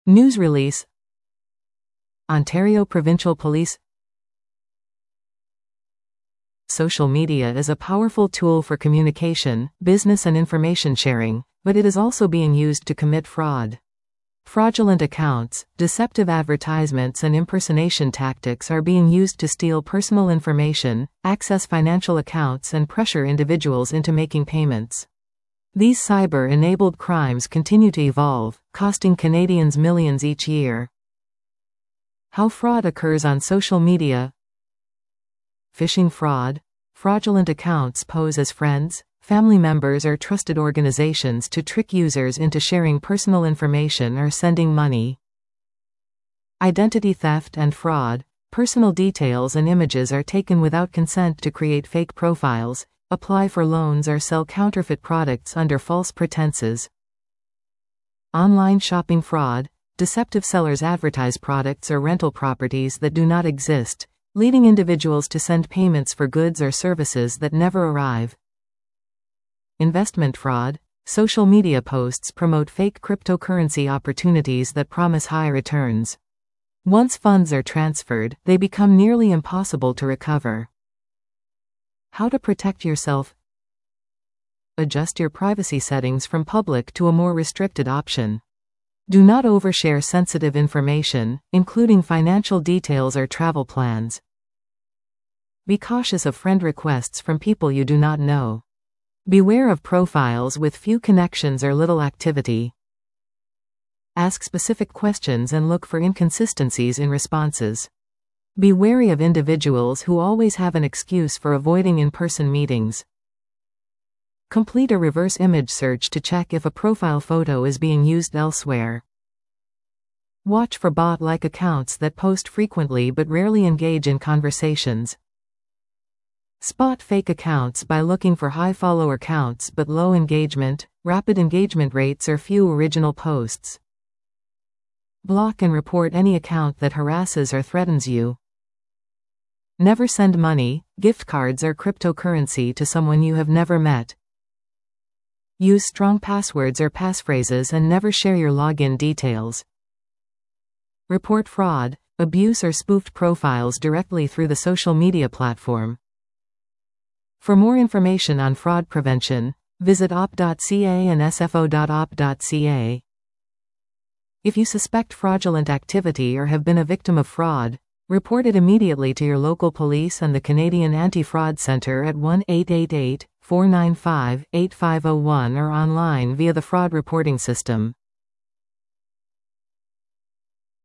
News release. Ontario Provincial Police. Social media is a powerful tool for communication, business and information sharing, but it is also being used to commit fraud. Fraudulent accounts, deceptive advertisements and impersonation tactics are being used to steal personal information, access financial accounts and pressure individuals into making payments. These cyber-enabled crimes continue to evolve, costing Canadians millions each year. How fraud occurs on social media. Phishing fraud. Fraudulent accounts pose as friends, family members or trusted organizations to trick users into sharing personal information or sending money. Identity theft and fraud. Personal details and images are taken without consent to create fake profiles, apply for loans or sell counterfeit products under false pretenses. Online shopping fraud. Deceptive sellers advertise products or rental properties that do not exist, leading individuals to send payments for goods or services that never arrive. Investment fraud. Social media posts promote fake cryptocurrency opportunities that promise high returns. Once funds are transferred, they become nearly impossible to recover. How to protect yourself. Adjust your privacy settings from public to a more restricted option. Do not overshare sensitive information, including financial details or travel plans. Be cautious of friend requests from people you do not know. Beware of profiles with few connections or little activity. Ask specific questions and look for inconsistencies in responses. Be wary of individuals who always have an excuse for avoiding in-person meetings. Complete a reverse image search to check if a profile photo is being used elsewhere. Watch for bot-like accounts that post frequently but rarely engage in conversations. Spot fake accounts by looking for high follower counts but low engagement, rapid engagement rates or few original posts. Block and report any account that harasses or threatens you. Never send money, gift cards or cryptocurrency to someone you have never met. Use strong passwords or passphrases and never share your login details. Report fraud, abuse or spoofed profiles directly through the social media platform. For more information on fraud prevention, visit op.ca and sfo.op.ca. If you suspect fraudulent activity or have been a victim of fraud, report it immediately to your local police and the Canadian Anti-Fraud Centre at 1-888-495-8501 or online via the fraud reporting system.